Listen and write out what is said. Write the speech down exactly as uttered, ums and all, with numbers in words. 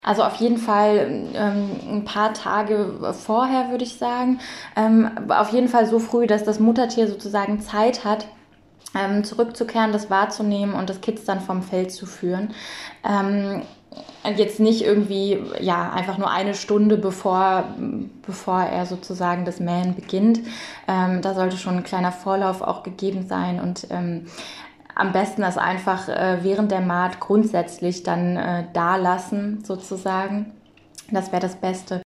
Also auf jeden Fall ähm, ein paar Tage vorher, würde ich sagen. Ähm, auf jeden Fall so früh, dass das Muttertier sozusagen Zeit hat, ähm, zurückzukehren, das wahrzunehmen und das Kitz dann vom Feld zu führen. Ähm, jetzt nicht irgendwie, ja, einfach nur eine Stunde bevor, bevor er sozusagen das Mähen beginnt. Ähm, da sollte schon ein kleiner Vorlauf auch gegeben sein und ähm, am besten das einfach äh, während der Mahd grundsätzlich dann äh, da lassen, sozusagen. Das wäre das Beste.